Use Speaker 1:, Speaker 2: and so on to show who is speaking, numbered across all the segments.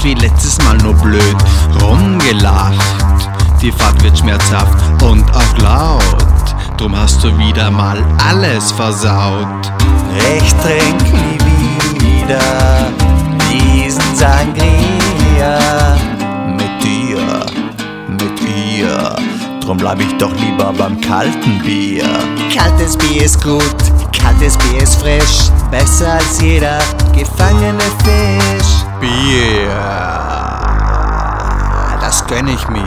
Speaker 1: nicht wie letztes Mal nur blöd rumgelacht. Die Fahrt wird schmerzhaft und auch laut, drum hast du wieder mal alles versaut.
Speaker 2: Ich trink nie wieder diesen Sangria mit dir, mit ihr. Drum bleib ich doch lieber beim kalten Bier. Kaltes Bier ist gut, kaltes Bier ist frisch, besser als jeder gefangene Fisch.
Speaker 1: Bier, das gönn ich mir.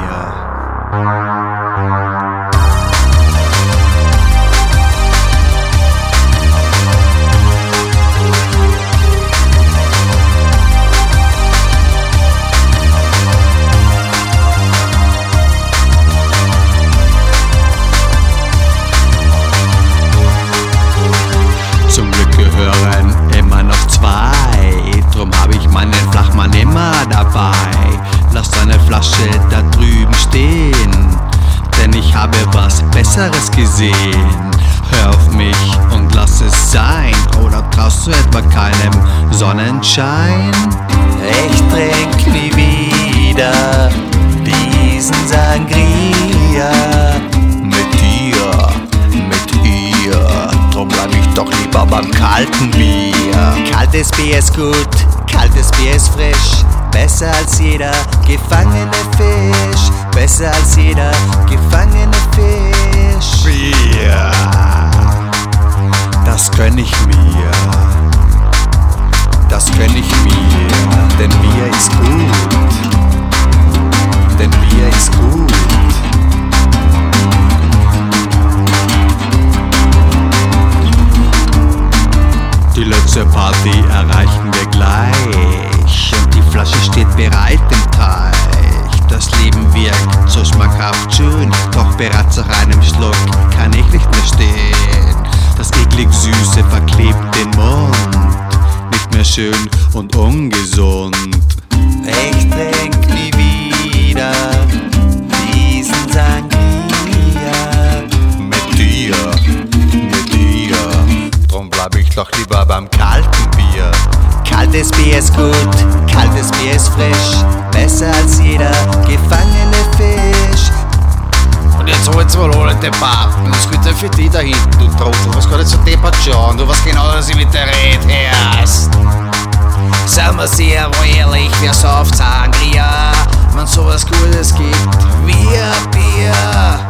Speaker 1: Zum Glück gehören immer noch zwei, drum hab ich meinen Flachmann immer dabei. Lass deine Flasche da drüben stehen, denn ich habe was Besseres gesehen. Hör auf mich und lass es sein, oder traust du etwa keinem Sonnenschein?
Speaker 2: Ich trink nie wieder diesen Sangria mit dir, mit ihr. Drum bleib ich doch lieber beim kalten Bier. Kaltes Bier ist gut, kaltes Bier ist frisch, besser als jeder gefangene Fisch, besser als jeder gefangene Fisch.
Speaker 1: Bier, das gönn ich mir, das gönn ich mir, denn Bier ist gut, denn Bier ist gut. Die letzte Party erreichen wir gleich und die Flasche steht bereit im Teich. Das Leben wirkt so schmackhaft schön, doch bereits nach einem Schluck kann ich nicht mehr stehen. Das eklig Süße verklebt den Mund, nicht mehr schön und ungesund.
Speaker 2: Ich trink nie wieder diesen Sangria
Speaker 1: Mit dir, drum bleib ich doch lieber beim kalten Bier.
Speaker 2: Kaltes Bier ist gut, kaltes Bier ist frisch, besser als jeder gefangene Fisch.
Speaker 1: Und jetzt holt's wohl alle Debatten, das geht ja für die da hinten, du Trottel. Was kann ich so deppert schauen, du weißt genau, dass ich mit der Red herrst.
Speaker 2: Seien wir sehr ehrlich, wer sauft Sangria, wenn sowas Gutes gibt wie ein Bier?